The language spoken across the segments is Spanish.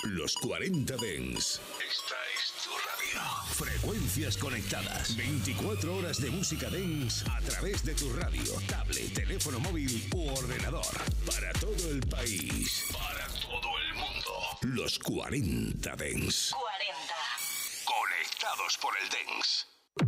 Los 40 Dance. Esta es tu radio. Frecuencias conectadas. 24 horas de música dance a través de tu radio, tablet, teléfono móvil u ordenador. Para todo el país. Para todo el mundo. Los 40 Dance. 40. Conectados por el dance.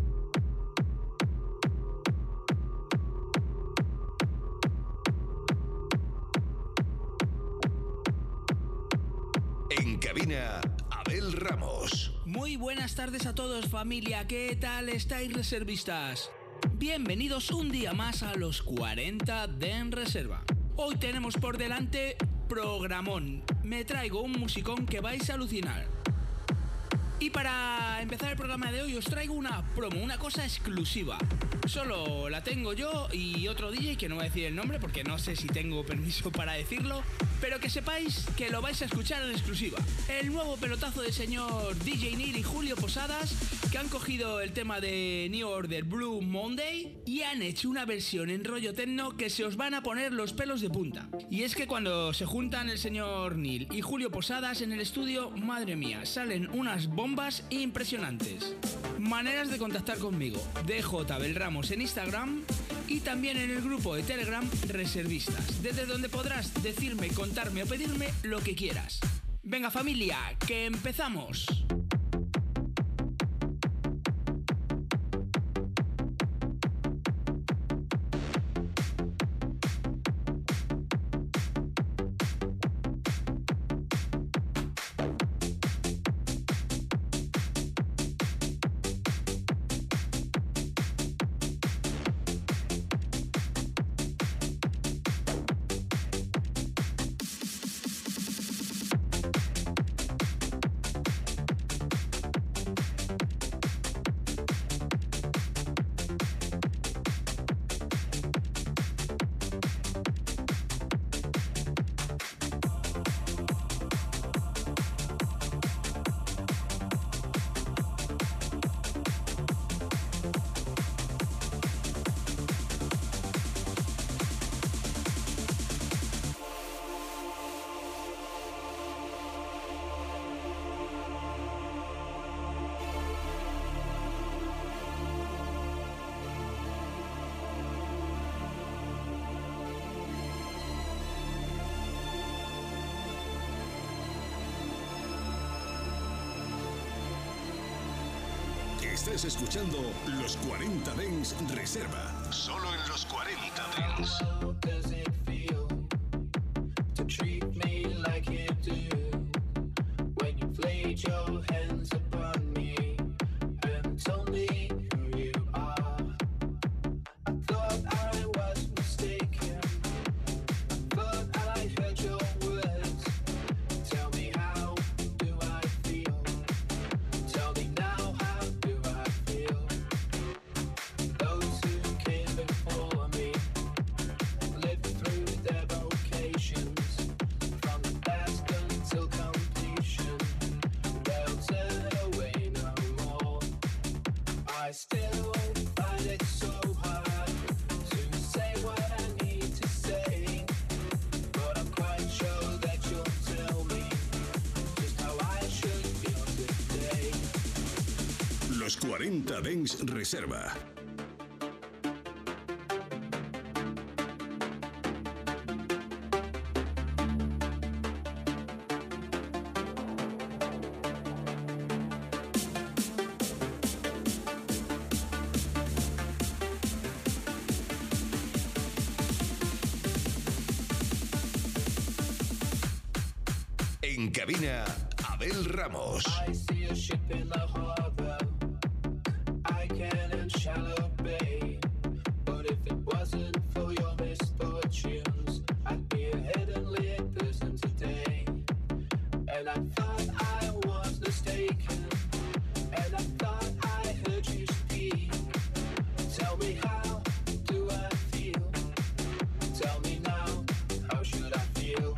En cabina, Abel Ramos. Muy buenas tardes a todos, familia. ¿Qué tal estáis, reservistas? Bienvenidos un día más a los 40 de En Reserva. Hoy tenemos por delante programón. Me traigo un musicón que vais a alucinar. Y para empezar el programa de hoy os traigo una promo, una cosa exclusiva. Solo la tengo yo y otro DJ que no voy a decir el nombre porque no sé si tengo permiso para decirlo, pero que sepáis que lo vais a escuchar en exclusiva. El nuevo pelotazo del señor DJ Neil y Julio Posadas, que han cogido el tema de New Order Blue Monday y han hecho una versión en rollo techno que se os van a poner los pelos de punta. Y es que cuando se juntan el señor Neil y Julio Posadas en el estudio, madre mía, salen unas bombas impresionantes. Maneras de contactar conmigo: DJ Abel Ramos en Instagram y también en el grupo de Telegram Reservistas, desde donde podrás decirme, contarme o pedirme lo que quieras. Venga, familia, que empezamos. Estás escuchando Los 40 Dance Reserva. Solo en Los 40 Dance. Los 40 Dance Reserva. En cabina, Abel Ramos. Shallow bay, but if it wasn't for your misfortunes, I'd be a heavenly person today. And I thought I was mistaken, and I thought I heard you speak. Tell me, how do I feel? Tell me now, how should I feel?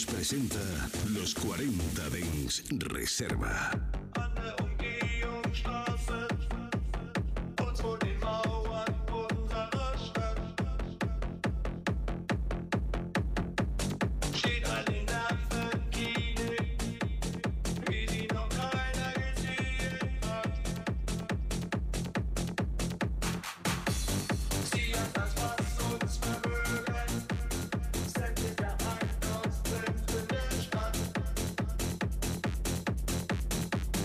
Records presenta los 40 Dance Reserva. An der Umgehungsstraße und vor den Mauern unserer Stadt steht eine Namenskine, wie sie noch keiner gesehen hat. Sie hat das, was uns vermögen, sendet der Einkaufszentren der Stadt.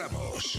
Ramos.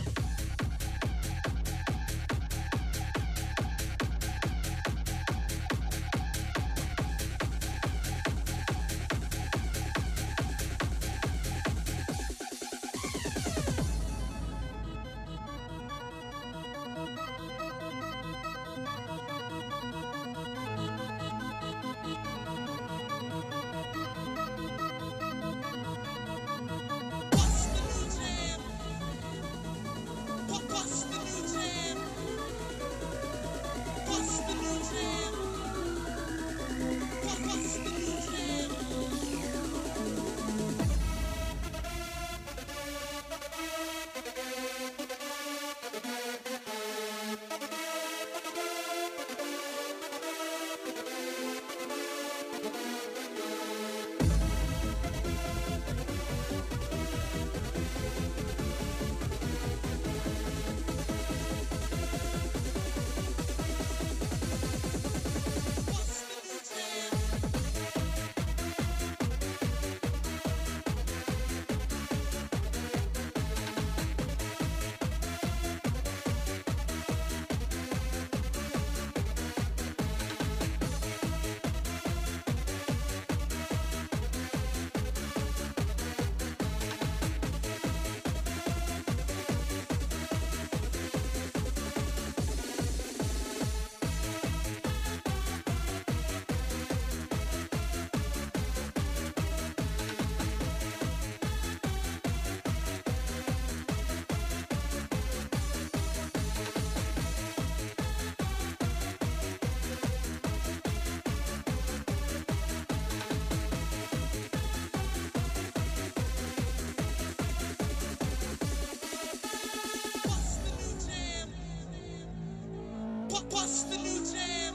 Bust the new jam.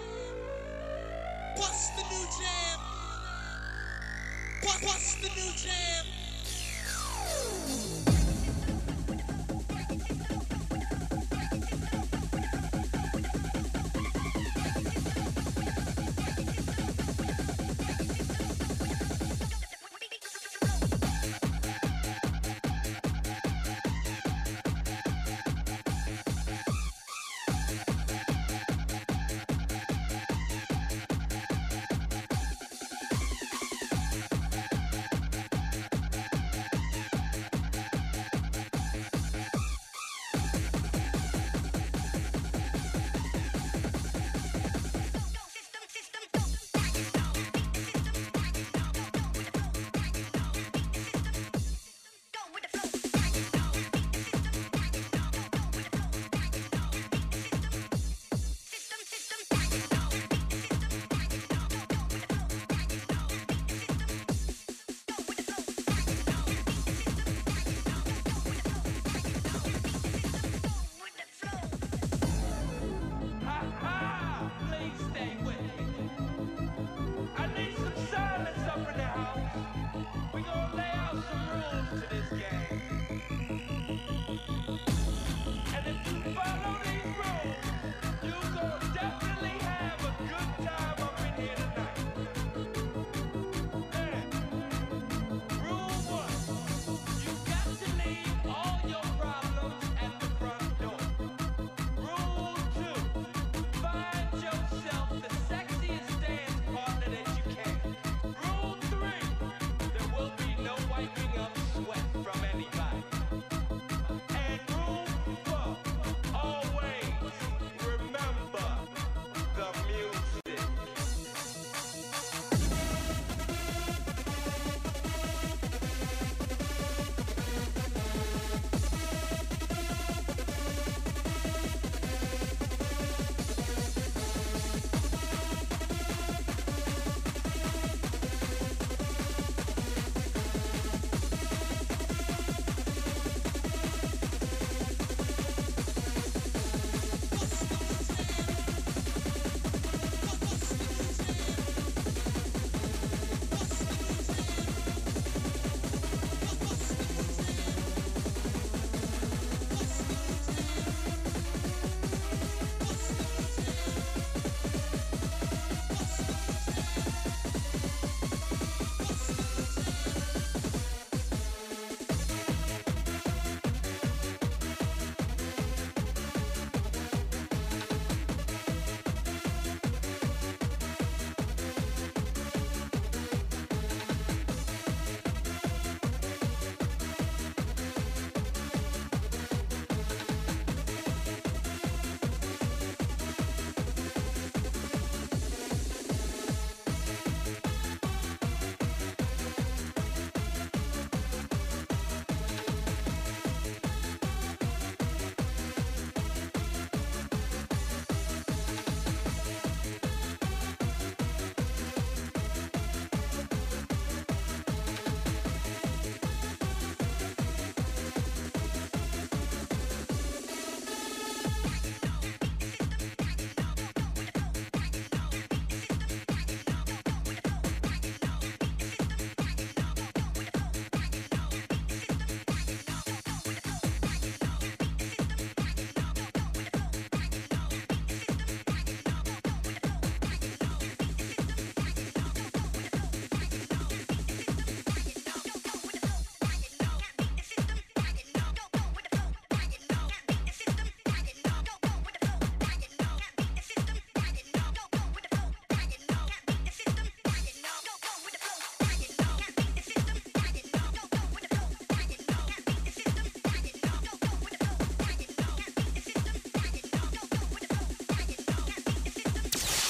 Bust the new jam. Bust the new jam.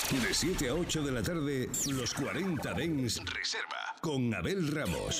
De 7 a 8 de la tarde, los 40 Dens Reserva con Abel Ramos.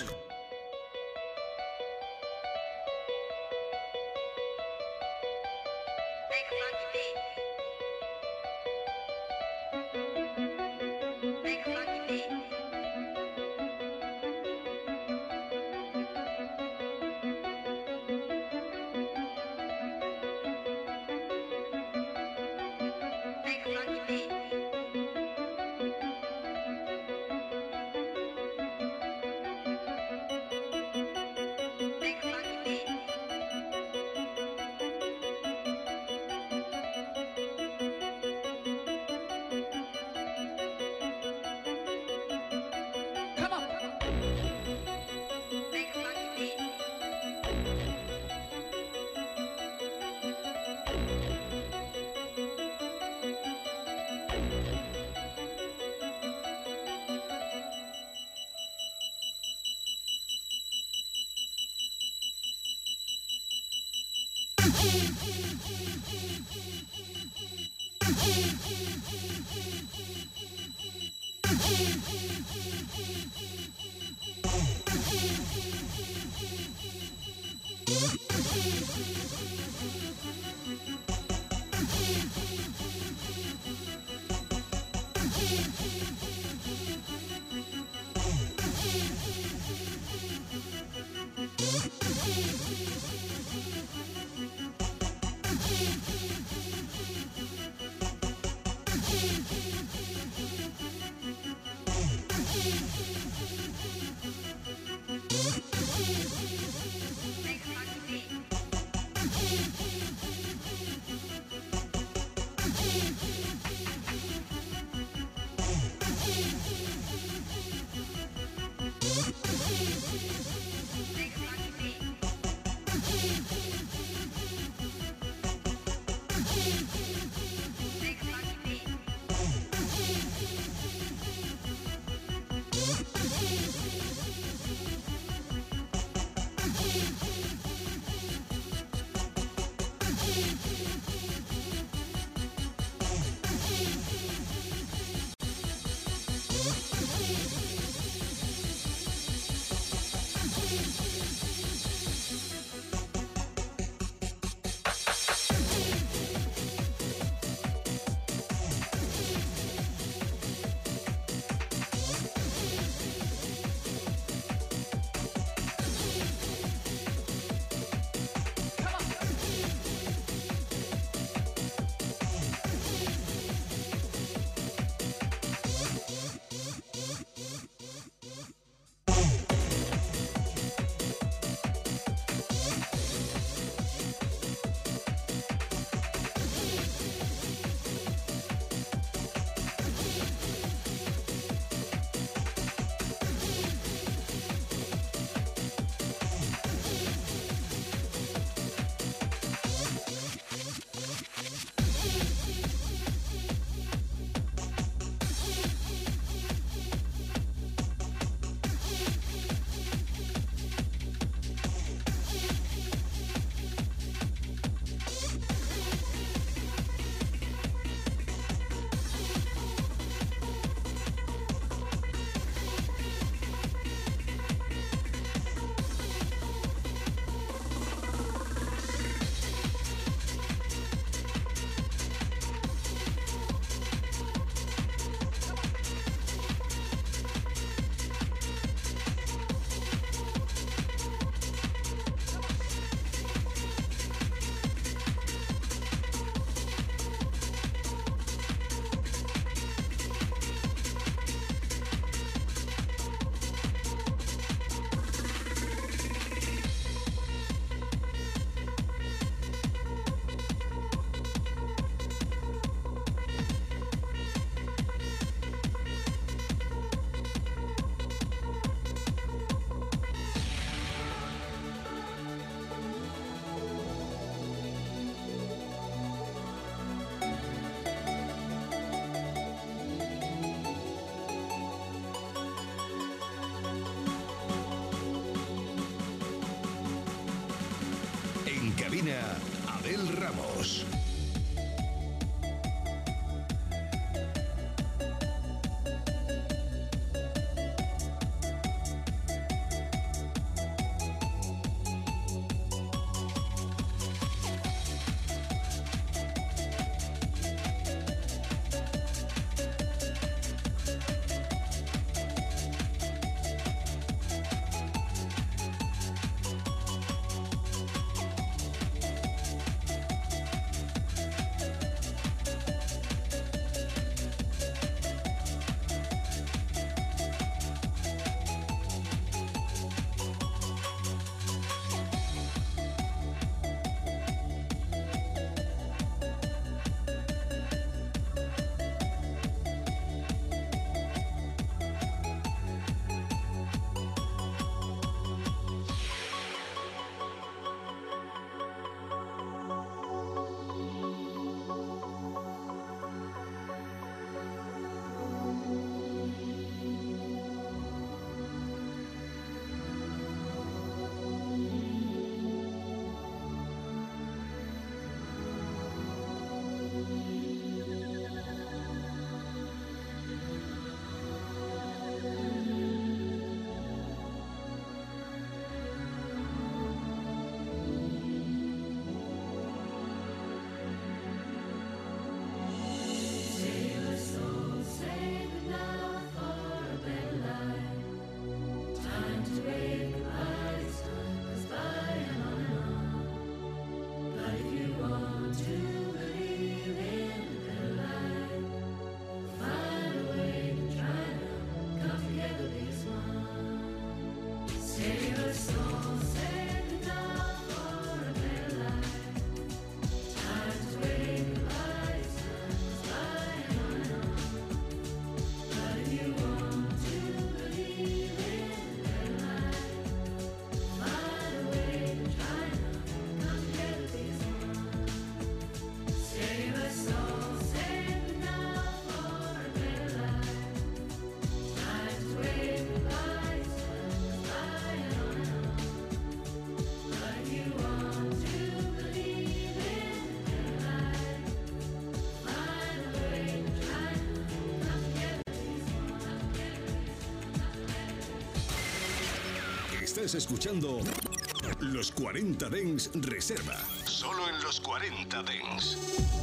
Estás escuchando Los 40 Dents Reserva. Solo en Los 40 Dents.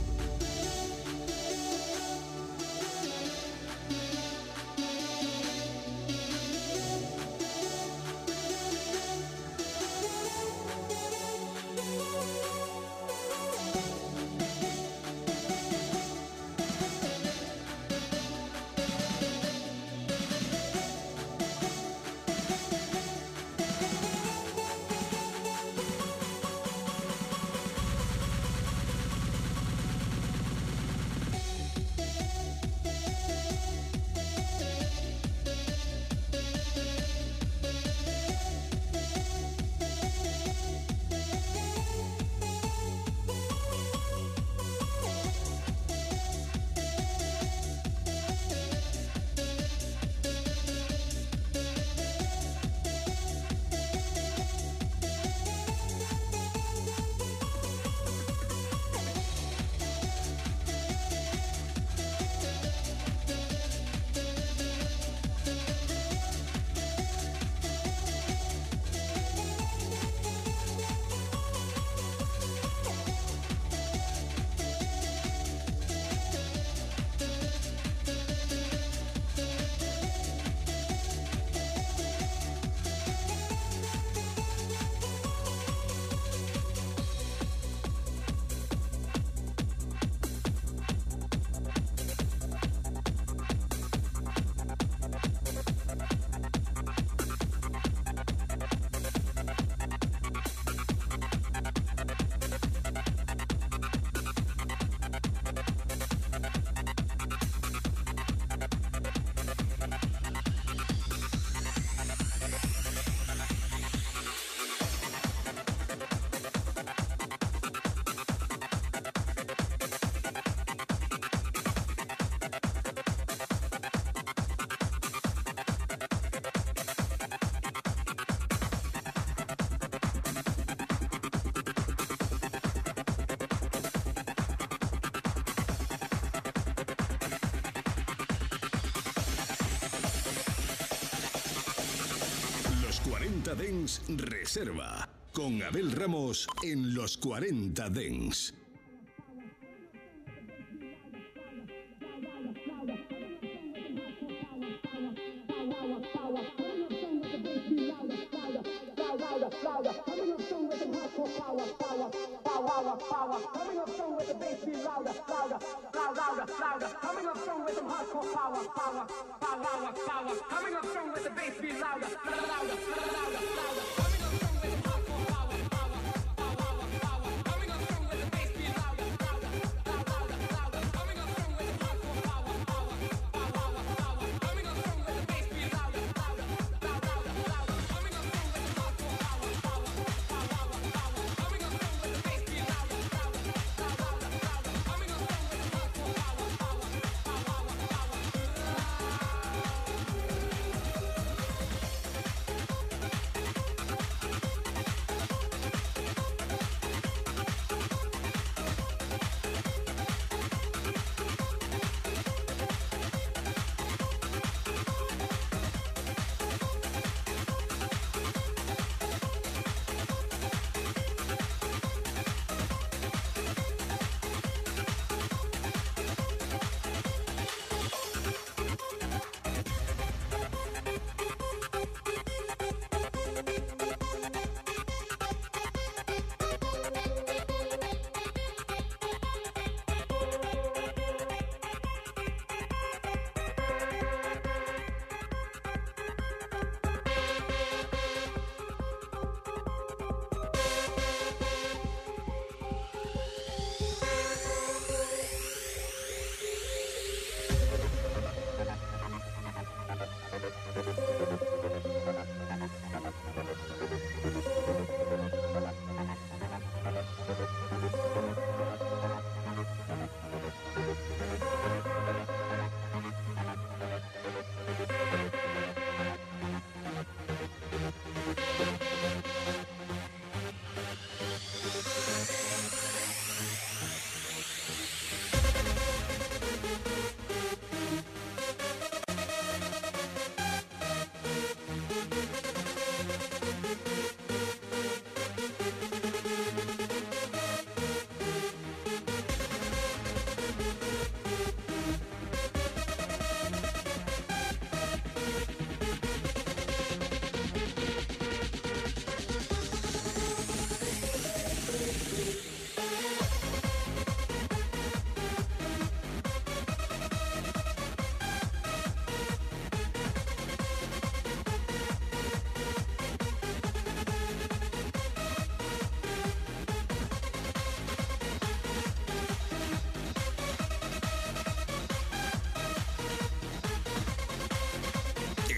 Dents Reserva con Abel Ramos en Los 40 Dents.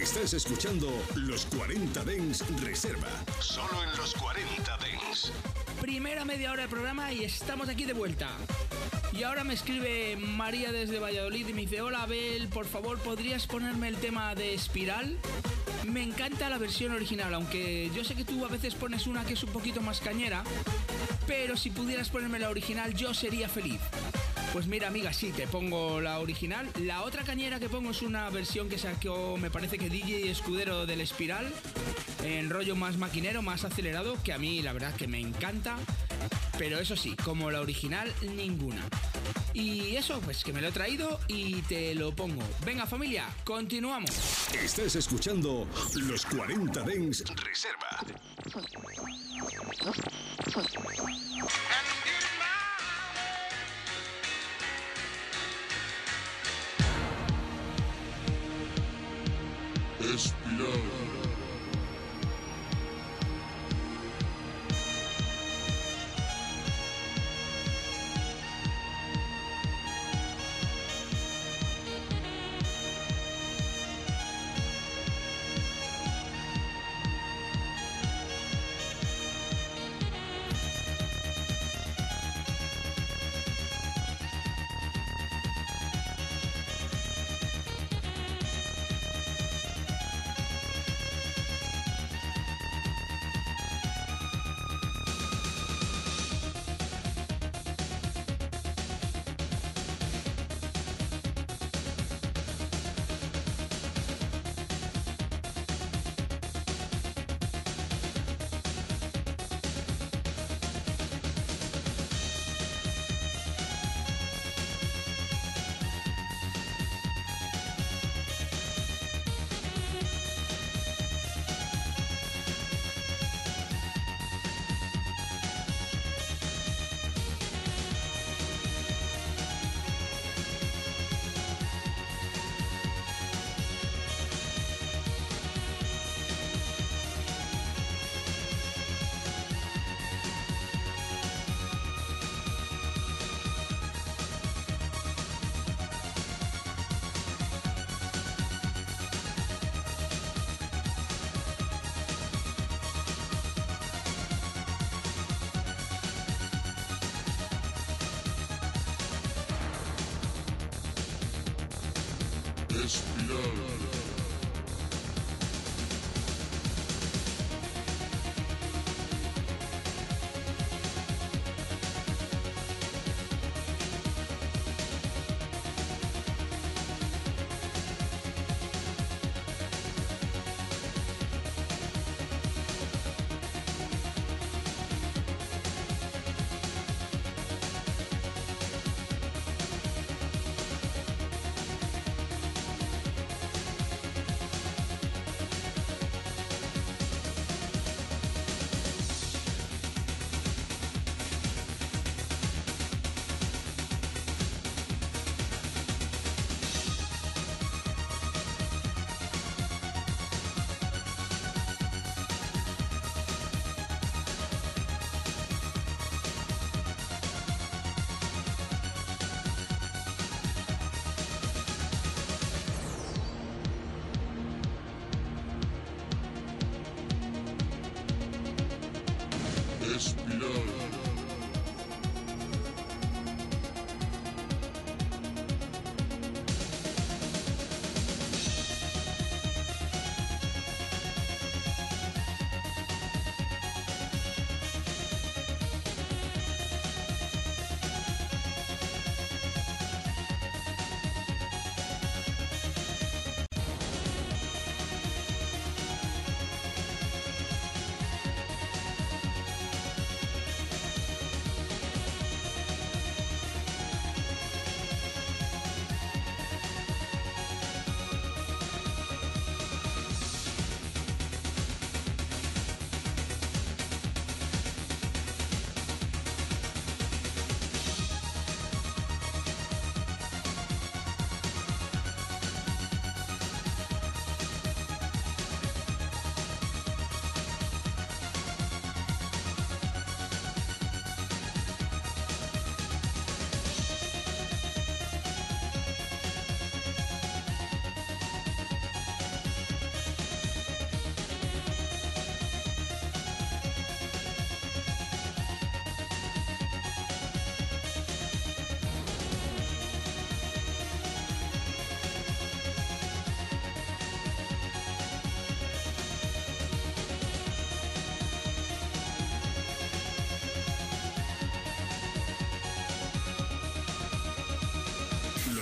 Estás escuchando los 40 Dents Reserva. Solo en los 40 Dents. Primera media hora del programa y estamos aquí de vuelta. Y ahora me escribe María desde Valladolid y me dice: hola Abel, por favor, ¿podrías ponerme el tema de Espiral? Me encanta la versión original, aunque yo sé que tú a veces pones una que es un poquito más cañera, pero si pudieras ponerme la original yo sería feliz. Pues mira, amiga, sí, te pongo la original. La otra cañera que pongo es una versión que sacó, me parece que DJ Escudero del Espiral, en rollo más maquinero, más acelerado, que a mí la verdad que me encanta. Pero eso sí, como la original, ninguna. Y eso, pues que me lo he traído y te lo pongo. Venga, familia, continuamos. Estás escuchando los 40 Dents Reserva. Espiral. Espiral.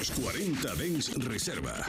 Los 40 Dance Reserva.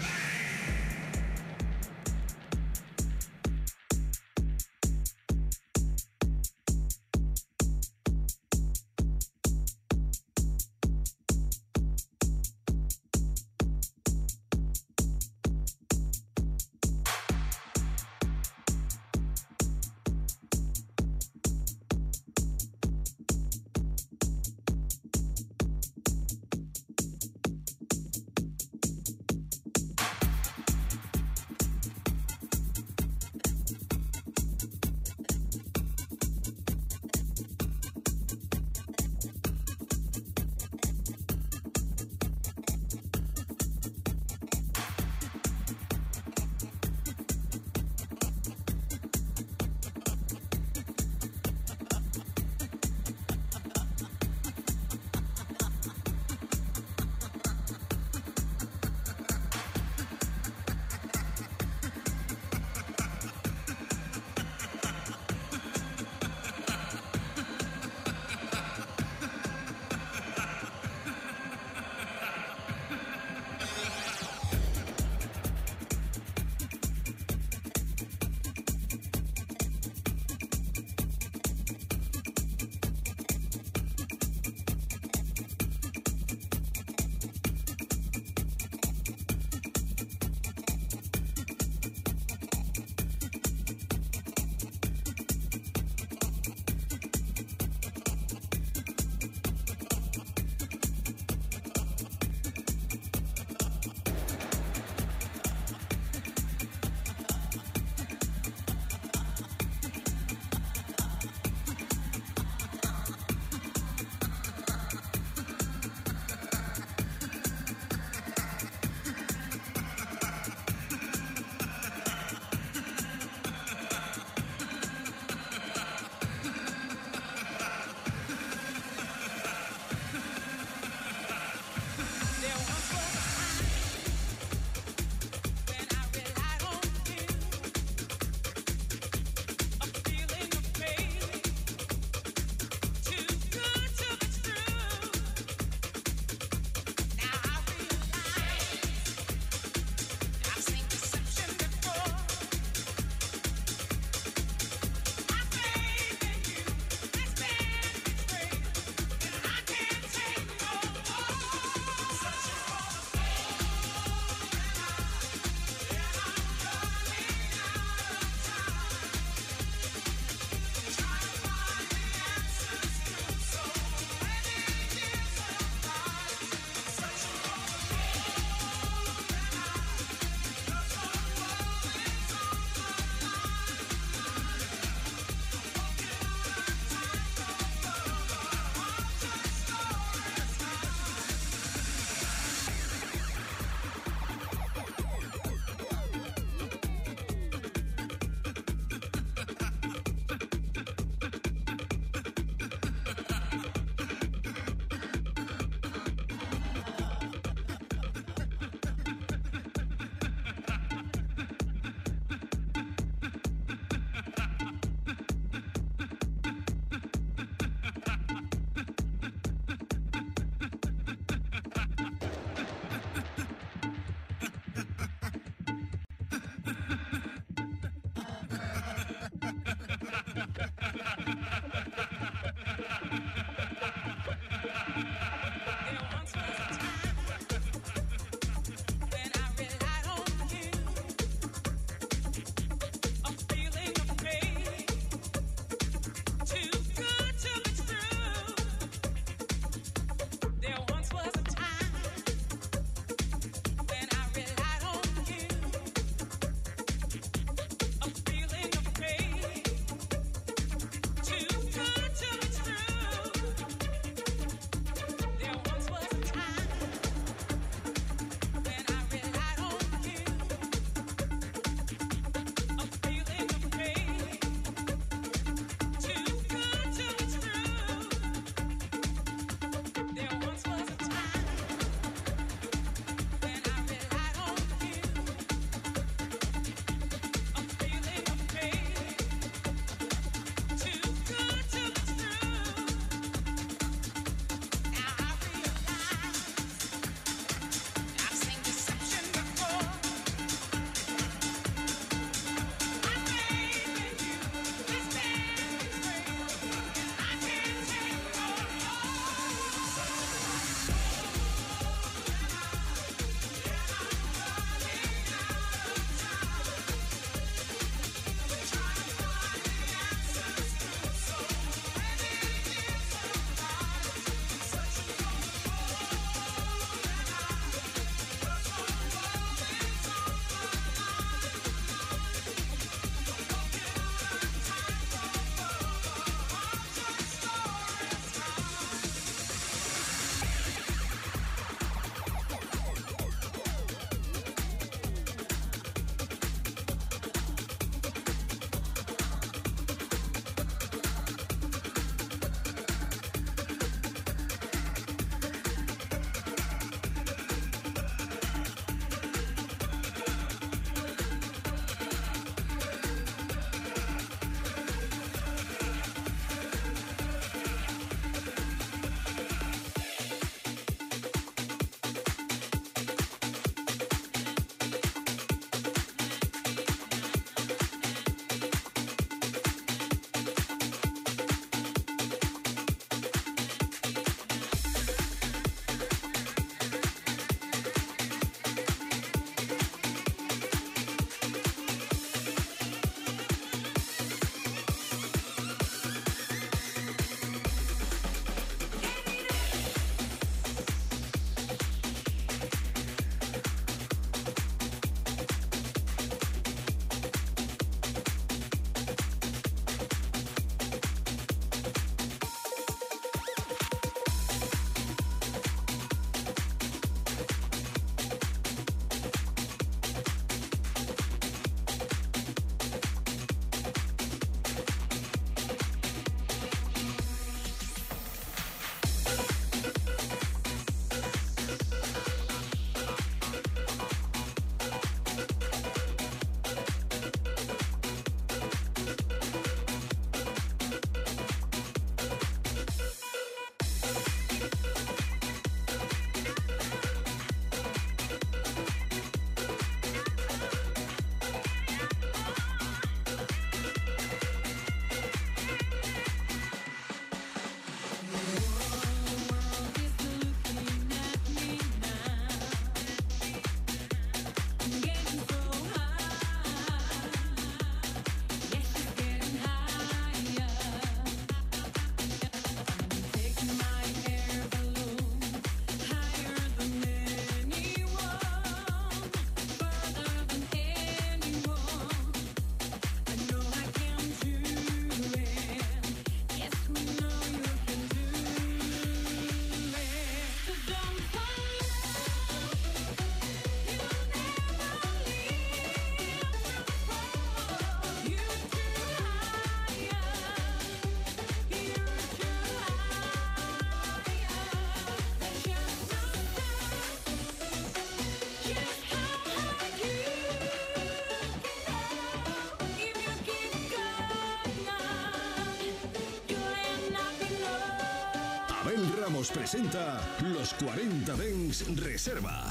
Ramos presenta los 40 Dents Reserva.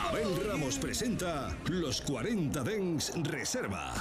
Abel Ramos presenta Los 40 Dents Reserva.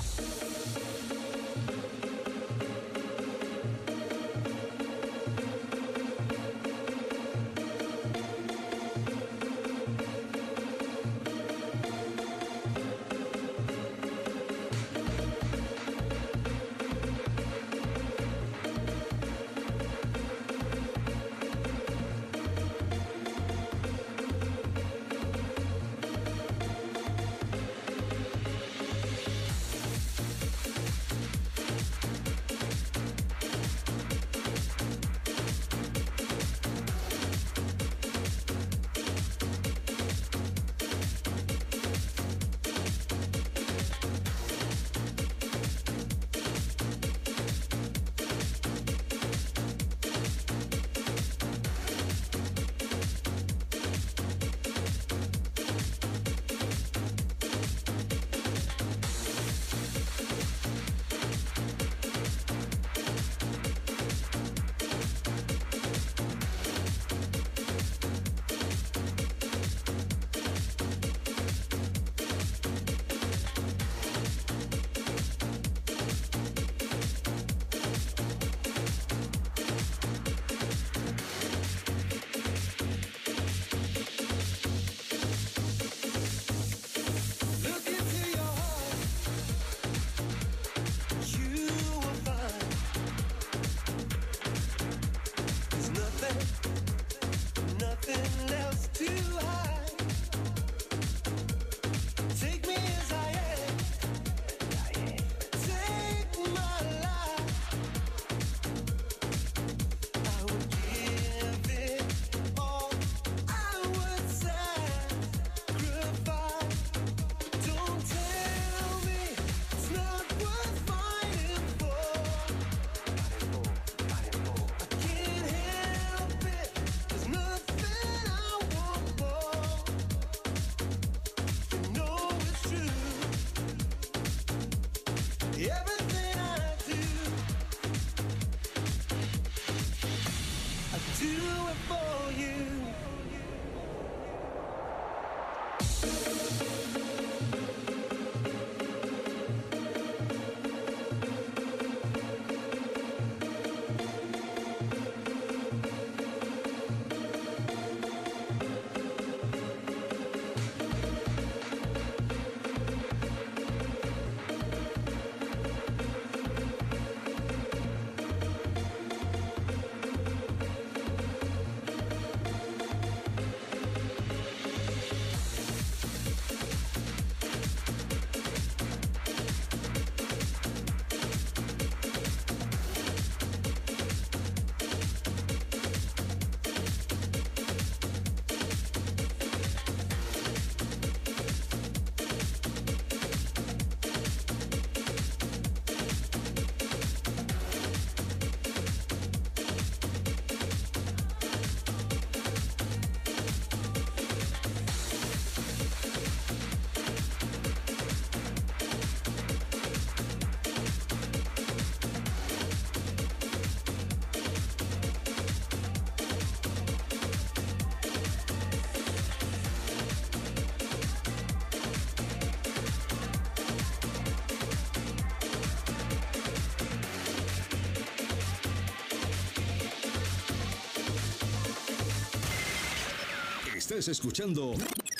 Estás escuchando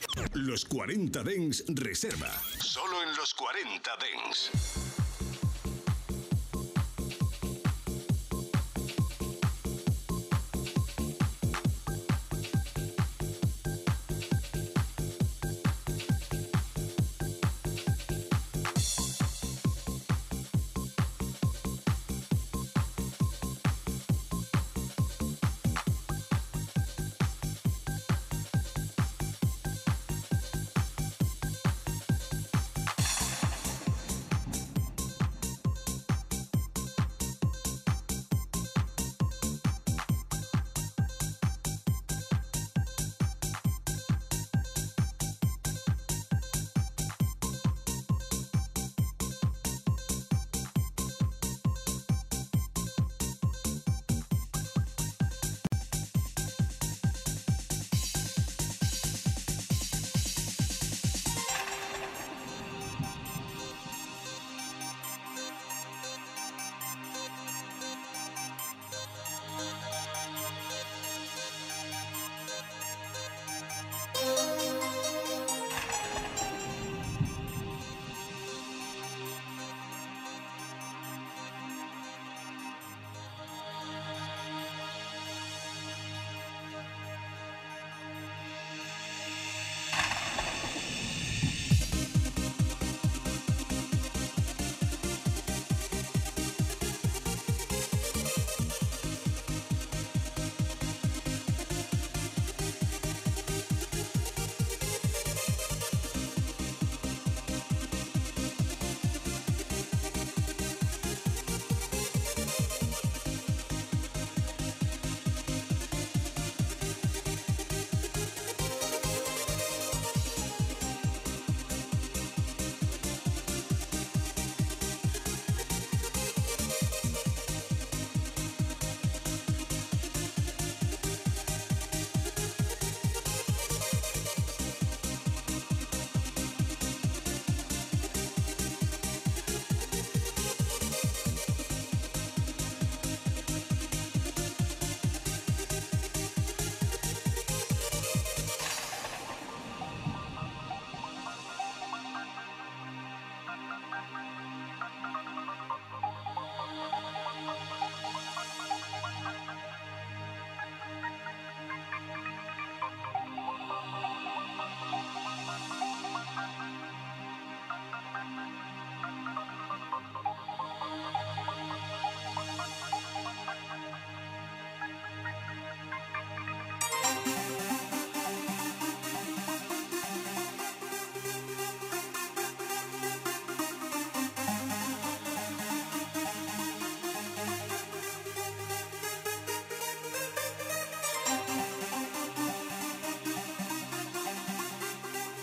Los 40 Dents Reserva. Solo en Los 40 Dents.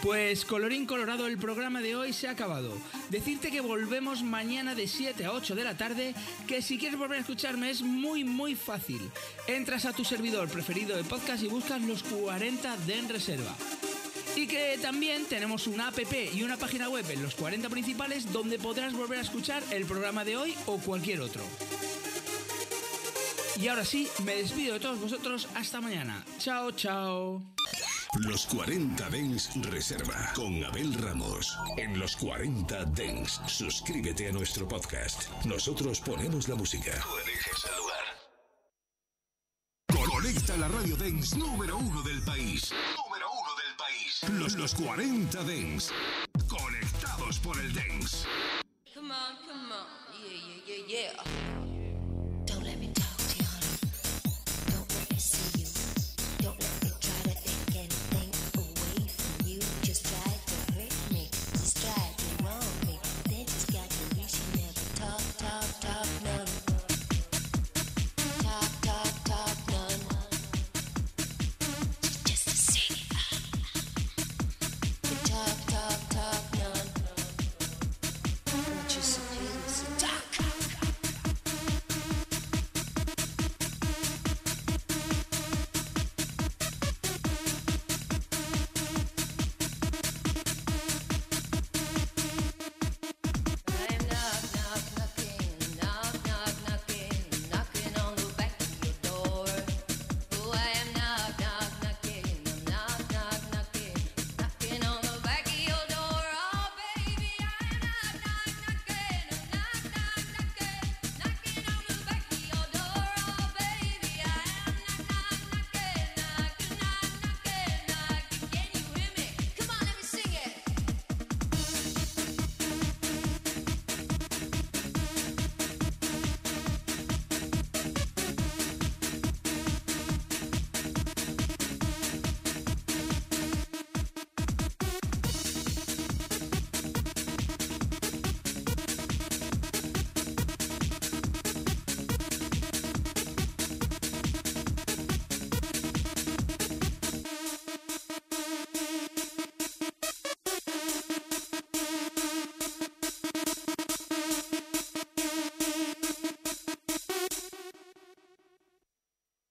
Pues colorín colorado, el programa de hoy se ha acabado. Decirte que volvemos mañana de 7 a 8 de la tarde, que si quieres volver a escucharme es muy fácil. Entras a tu servidor preferido de podcast y buscas los 40 de En Reserva. Y que también tenemos una app y una página web en los 40 principales donde podrás volver a escuchar el programa de hoy o cualquier otro. Y ahora sí, me despido de todos vosotros. Hasta mañana. Chao, chao. Los 40 Dents Reserva con Abel Ramos. En Los 40 Dents, suscríbete a nuestro podcast. Nosotros ponemos la música. Tú eliges el lugar. Conecta a la radio Dents número 1 del país. Número 1 del país. Los 40 Dents. Conectados por el Dents.